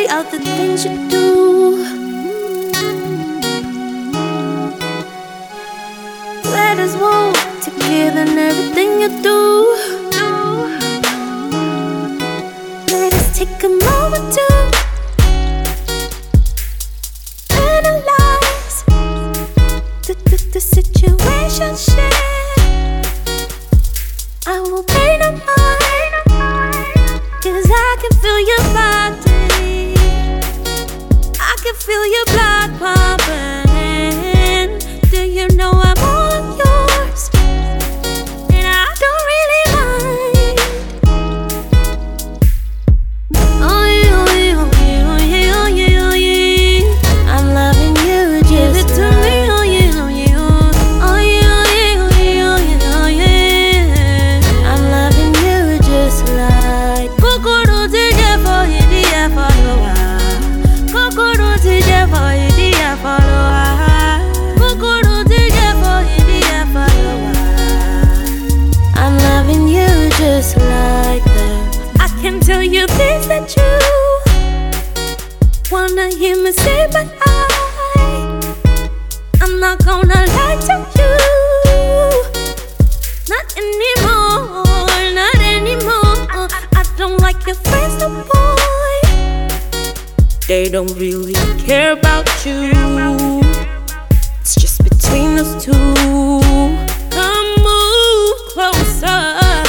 other things you do. Let us walk together in everything you do. Let us take a moment to analyze the situation. I will pay no mind, 'cause I can feel your body. I can feel your blood pumping. Do you know I'm all yours? And I don't really mind. Oh yeah, oh yeah, oh yeah, oh yeah, oh yeah, oh yeah. I'm loving you, give it to me. Oh yeah, oh yeah, oh yeah, oh yeah, oh yeah, oh yeah, oh yeah. I'm loving you just like Kokoro DJ for you, dear follower. Kokoro DJ for you, dear follower. Kokoro DJ for you, dear follower. I'm loving you just like that. I can tell you things that you wanna hear me say, but I'm not gonna lie to you. Not anymore, not anymore. I don't like your friends no more. They don't really care about you. It's just between us two. Come move closer.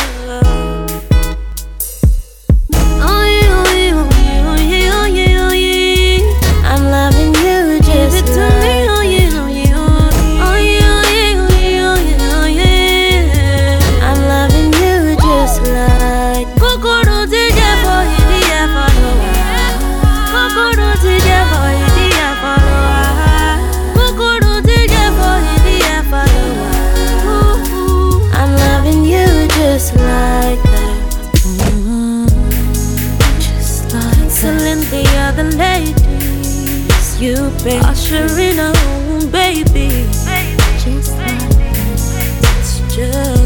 Oh yeah, oh yeah, oh yeah, oh yeah, oh yeah, oh yeah. I'm loving you just give it to me. Oh yeah, oh yeah, oh yeah, oh yeah, oh yeah, oh yeah, oh yeah. I'm loving you just like Kokoro DJ for you, dear follower. Kokoro DJ for you, dear follower. Kokoro DJ for you, dear follower. I'm loving you just like that. Just like excellent the other ladies. You been ushering home, baby. Just like that. It's just